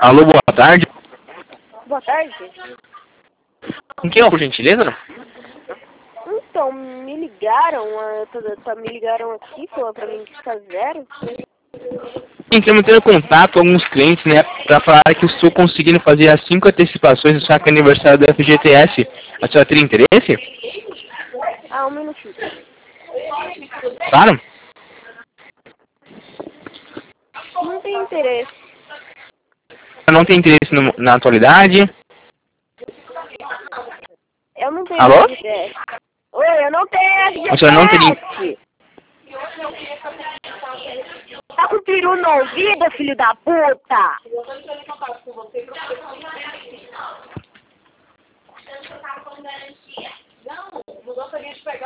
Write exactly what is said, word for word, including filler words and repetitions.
Alô, boa tarde. Boa tarde. Com quem é, por gentileza? Então, me ligaram, ah, tá, tá, me ligaram aqui, falou pra mim que está zero. Estamos tendo contato com alguns clientes, né, para falar que eu estou conseguindo fazer as cinco antecipações do saque aniversário do F G T S. A senhora teria interesse? Ah, um minutinho. Claro. Não tem interesse. Não tem interesse no, na atualidade? Eu não tenho Alô? F G T S. Oi, eu não tenho A senhora não teria... F G T S. Tá com peru no ouvido, filho da puta? Eu tô entrando em contato com você pra você falar garantia. Não, não gostaria de pegar.